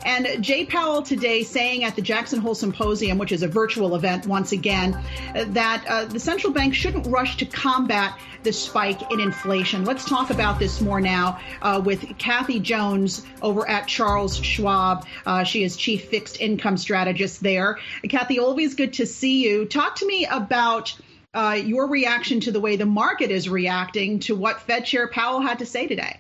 And Jay Powell today saying at the Jackson Hole Symposium, which is a virtual event once again, that the central bank shouldn't rush to combat the spike in inflation. Let's talk about this more now with Kathy Jones over at Charles Schwab. She is chief fixed income strategist there. Kathy, always good to see you. Talk to me about your reaction to the way the market is reacting to what Fed Chair Powell had to say today.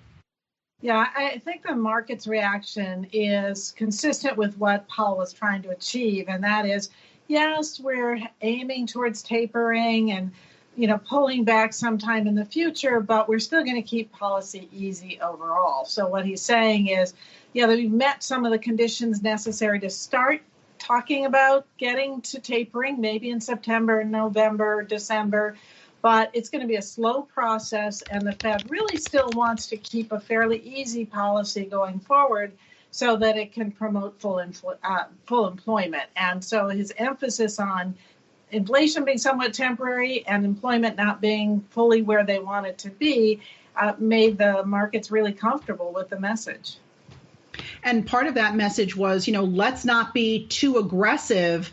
Yeah, I think the market's reaction is consistent with what Powell was trying to achieve, and that is, yes, we're aiming towards tapering and, pulling back sometime in the future, but we're still going to keep policy easy overall. So what he's saying is, that we've met some of the conditions necessary to start talking about getting to tapering, maybe in September, November, December. But it's going to be a slow process, and the Fed really still wants to keep a fairly easy policy going forward so that it can promote full employment. And so his emphasis on inflation being somewhat temporary and employment not being fully where they want it to be made the markets really comfortable with the message. And part of that message was, let's not be too aggressive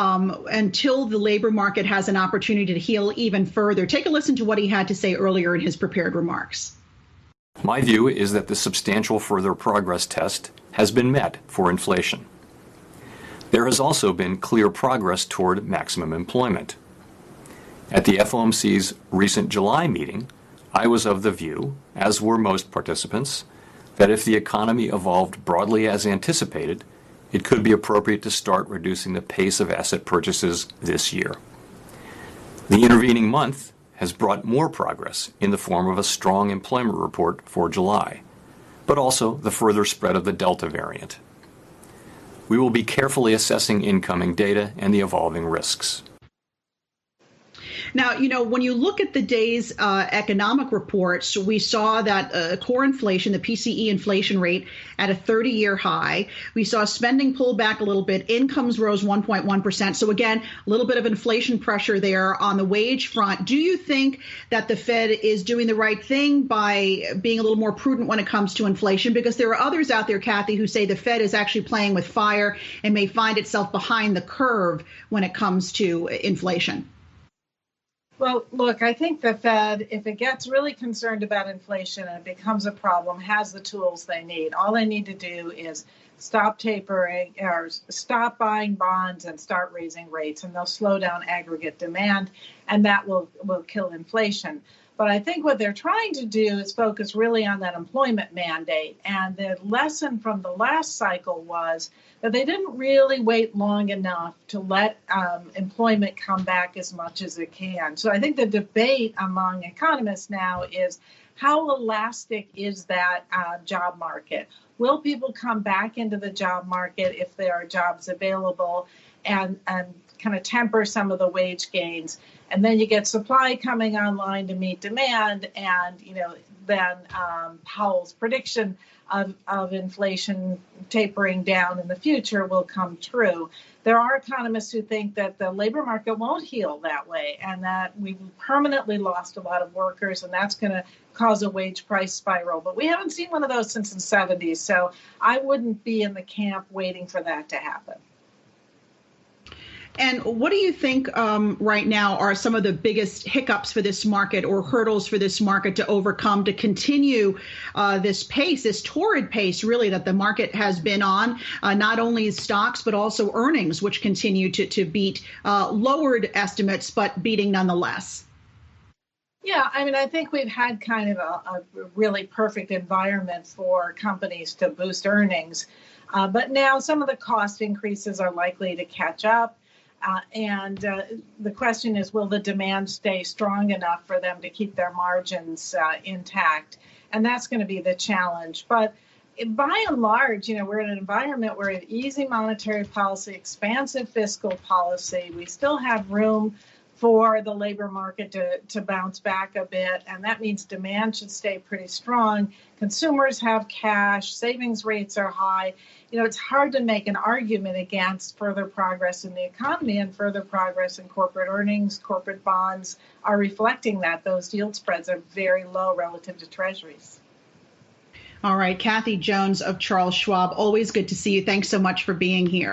until the labor market has an opportunity to heal even further. Take a listen to what he had to say earlier in his prepared remarks. My view is that the substantial further progress test has been met for inflation. There has also been clear progress toward maximum employment. At the FOMC's recent July meeting, I was of the view, as were most participants, that if the economy evolved broadly as anticipated, it could be appropriate to start reducing the pace of asset purchases this year. The intervening month has brought more progress in the form of a strong employment report for July, but also the further spread of the Delta variant. We will be carefully assessing incoming data and the evolving risks. Now, when you look at the day's economic reports, we saw that core inflation, the PCE inflation rate, at a 30-year high. We saw spending pull back a little bit. Incomes rose 1.1%. So again, a little bit of inflation pressure there on the wage front. Do you think that the Fed is doing the right thing by being a little more prudent when it comes to inflation? Because there are others out there, Kathy, who say the Fed is actually playing with fire and may find itself behind the curve when it comes to inflation. Well, look, I think the Fed, if it gets really concerned about inflation and it becomes a problem, has the tools they need. All they need to do is stop tapering or stop buying bonds and start raising rates, and they'll slow down aggregate demand, and that will kill inflation. But I think what they're trying to do is focus really on that employment mandate. And the lesson from the last cycle was that they didn't really wait long enough to let employment come back as much as it can. So I think the debate among economists now is, how elastic is that job market? Will people come back into the job market if there are jobs available and kind of temper some of the wage gains? And then you get supply coming online to meet demand, and then Powell's prediction of inflation tapering down in the future will come true. There are economists who think that the labor market won't heal that way, and that we've permanently lost a lot of workers, and that's going to cause a wage price spiral. But we haven't seen one of those since the 70s, so I wouldn't be in the camp waiting for that to happen. And what do you think right now are some of the biggest hiccups for this market or hurdles for this market to overcome to continue this pace, this torrid pace, really, that the market has been on, not only stocks, but also earnings, which continue to beat lowered estimates, but beating nonetheless? Yeah, I think we've had kind of a really perfect environment for companies to boost earnings. But now some of the cost increases are likely to catch up. And the question is, will the demand stay strong enough for them to keep their margins intact? And that's going to be the challenge. But by and large, we're in an environment where we have easy monetary policy, expansive fiscal policy. We still have room for the labor market to bounce back a bit, and that means demand should stay pretty strong. Consumers have cash, savings rates are high. It's hard to make an argument against further progress in the economy, and further progress in corporate earnings. Corporate bonds are reflecting that. Those yield spreads are very low relative to treasuries. All right, Kathy Jones of Charles Schwab, always good to see you. Thanks so much for being here.